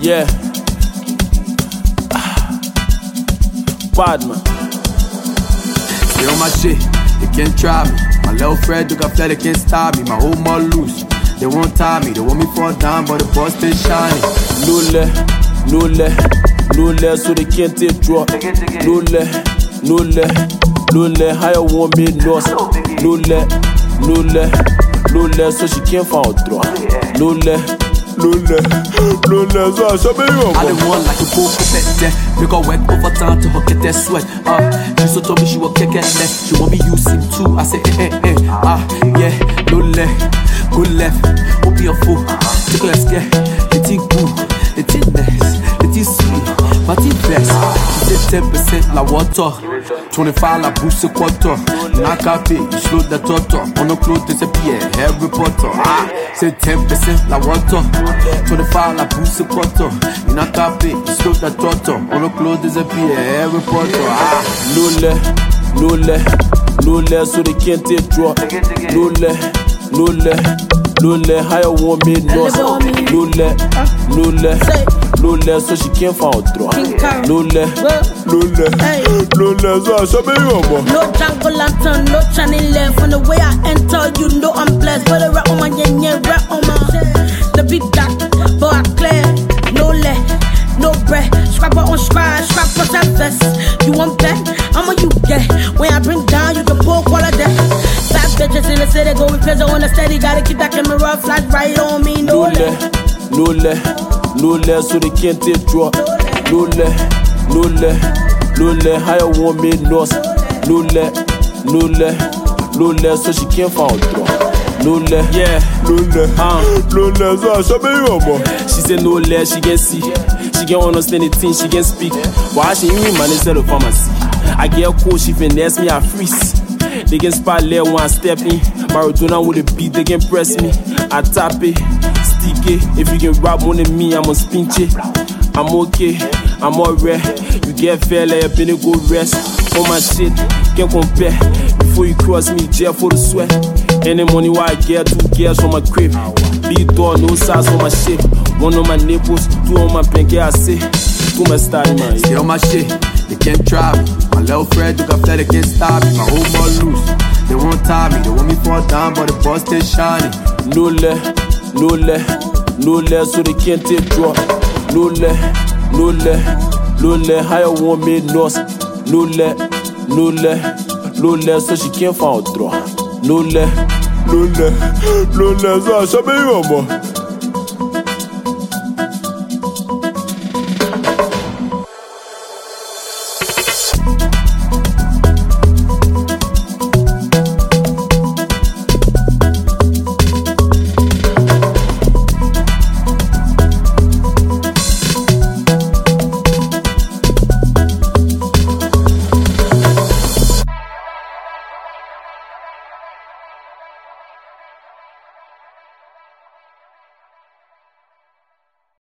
Yeah. Bad man. Stay on my shit, they can't try me. My little friend took a flat, they can't stop me. My whole mall loose, they won't tie me. They want me fall down, but the boss stay shining. No less, so they can't take draw. No less, higher won't be lost. No less, so she can't fall draw. No less, so I shall be wrong. I didn't want like a pool pet there. Make her work overtime to her get that sweat. She so told me she will kick it left. She want me use him too. I say yeah, no left. Don't be a fool. Take her scare. It's good, it's nice, it's sweet, but it's best. She said 10% la water, 25 la boost a quarter. Knock out it, you slow the toto. On the clothes disappear, Harry Potter. Say 10% la water, 25 la boost a quarter. Knock out it, you slow the toto. On the clothes disappear, Harry Potter. No less, so they can't take draw. No less, higher won't be lost. No less, so she can't fall draw. No less, so I shall be wrong. No jungle lantern, no channel left. From the way I enter, you know I'm blessed. But the rap on my rap on my the big dark, but I clear. No leg, no bread. Scrapper on scrap for that vest. You want that? I'ma you get. When I bring down, you can pull all of that. Fat bitches in the city, go with pleasure on the steady. Gotta keep that camera flash right on me. No less, so they can't take draw. No less, higher won't be lost. No less, so she can't fall draw. No less, so I shall be wrong. She said no less, she can see. She can understand the things, she can speak. Why she ain't manage the pharmacy? I get a coach, she finesse me, I freeze. They can spot there when I step in. Maradona with a beat, they can press me. I tap it, stick it. If you can rap more than me, I'm on spin it. I'm okay, I'm alright. You get fair, like a penny go rest. On my shit, can't compare. Before you cross me, jail for the sweat. Any money why I get 2 girls from my crib. Big door, no size on my shit. 1 on my nipples, 2 on my pinky, I say. 2 my style, man. Stay on my shit, they can't try me. My little friend took a flat, they can't stop me. My whole mall loose, they won't tie me. They want me fall down, but the boss stay shining. No less, so they can't take draw. No less, higher won't be lost. No less, so she can't fall draw. No less, so I shall be wrong.